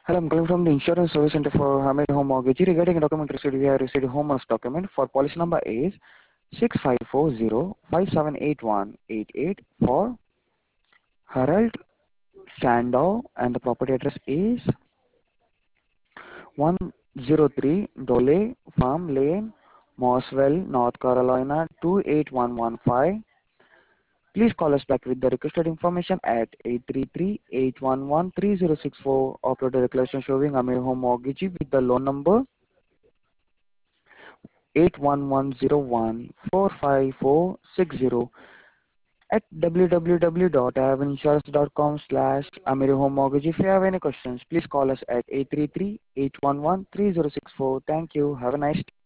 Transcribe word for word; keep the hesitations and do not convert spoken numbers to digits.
Hello, I'm calling from the Insurance Service Center for Hamid Home Mortgage. Regarding a document received, we have received a homeowner's document for policy number is six five four zero five seven eight one eight eight for Harold Sandow, and the property address is one oh three Dole Farm Lane, Mossville, North Carolina two eight one one five. Please call us back with the requested information at eight three three, eight one one, three zero six four. Upload the declaration showing Amir Home Mortgage with the loan number eight one one zero one four five four six zero at w w w dot avinsurance dot com slash Amir Home Mortgage. If you have any questions, please call us at eight three three, eight one one, three zero six four. Thank you. Have a nice day.